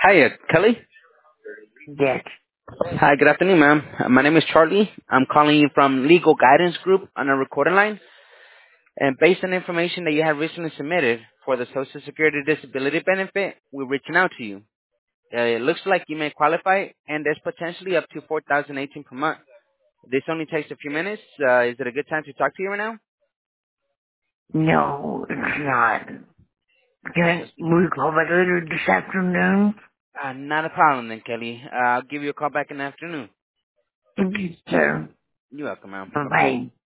Hiya, Kelly. Yes. Hi, good afternoon, ma'am. My name is Charlie. I'm calling you from Legal Guidance Group on a recording line. And based on information that you have recently submitted for the Social Security Disability Benefit, we're reaching out to you. It looks like you may qualify, and there's potentially up to $4,018 per month. This only takes a few minutes. Is it a good time to talk to you right now? No, it's not. Can we call back later this afternoon? Not a problem then, Kelly. I'll give you a call back in the afternoon. Thank you, sir. You're welcome, ma'am. Bye-bye. Bye-bye.